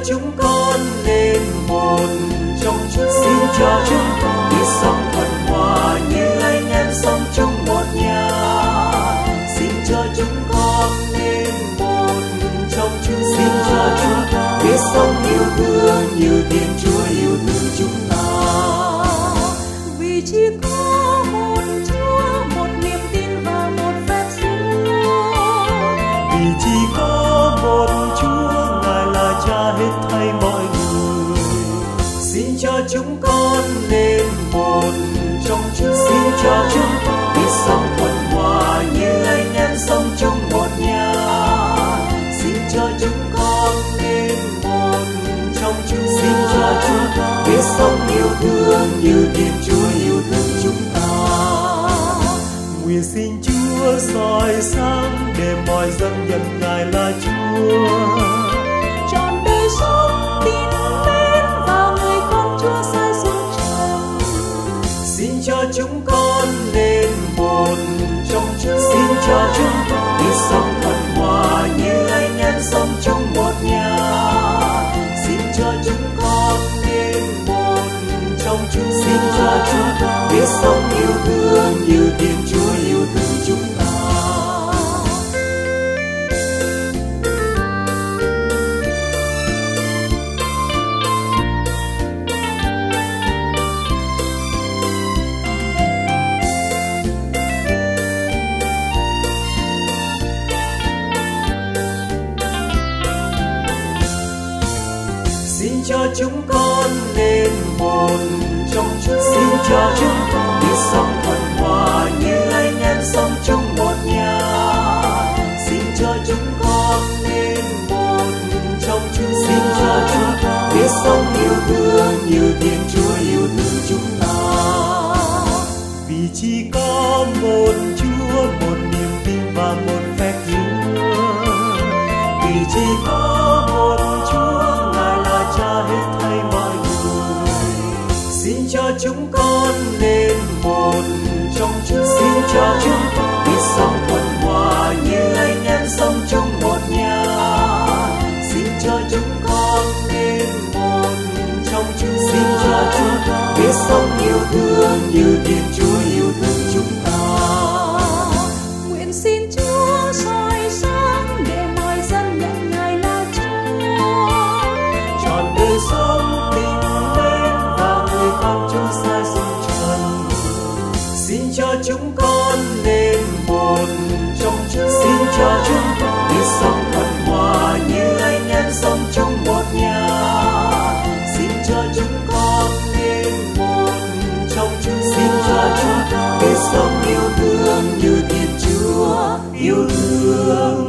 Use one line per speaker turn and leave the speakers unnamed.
chúng con lên một trong Chúa. Xin cho chúng con biết sống thuận hòa như anh em sống chung một nhà. Xin cho chúng con lên một trong Chúa. Xin cho chúng con biết sống yêu thương như Thiên Chúa yêu thương chúng ta.
Vì chỉ có một Chúa, một niềm tin và một phép Chúa.
Vì chỉ có một Chúa, Ngài là Cha hết thảy mọi người. Xin cho chúng con lên một trong Chúa. Xin cho chúng con biết sống thuận hòa như anh em sống chung một nhà. Xin cho chúng con lên một trong Chúa. Xin cho chúng con biết sống yêu thương như Thiên Chúa yêu thương chúng ta. Nguyện xin Chúa soi sáng để mọi dân nhận Ngài là Chúa.
Trọn đời sống tin mến vào người con Chúa sai xuống trần.
Xin cho chúng con lên một trong Chúa. Xin cho chúng con biết sống thuận hòa như anh em sống chung một nhà. Xin cho chúng con lên một trong Chúa. Xin cho chúng con biết sống yêu thương như Thiên Chúa yêu thương chúng ta. Xin cho chúng con lên một trong Chúa. Xin cho chúng con biết sống thuận hòa như anh em sống chung một nhà. Xin cho chúng con lên một trong Chúa. Xin cho chúng con biết sống yêu thương như Thiên Chúa yêu thương chúng ta. Vì chỉ có một Chúa, một niềm tin và một phép Chúa. Vì chỉ có một Chúa, Ngài là Cha hết thảy mọi người. Xin cho chúng con lên một trong Chúa. Xin cho chúng con biết sống thuận hòa như anh em sống chung một nhà. Xin cho chúng con lên một trong Chúa. Xin cho chúng con biết sống yêu thương như Thiên Chúa yêu thương chúng ta.
Nguyện xin Chúa soi sáng để mọi dân nhận Ngài là Chúa.
Trọn đời sống tình mến và người con Chúa sai xuống trần. Xin cho chúng con lên một trong Chúa. Xin cho chúng con biết sống thuận hòa như anh em sống chung một nhà. Xin cho chúng con lên một trong Chúa. Xin cho chúng con biết sống yêu thương như Thiên Chúa yêu thương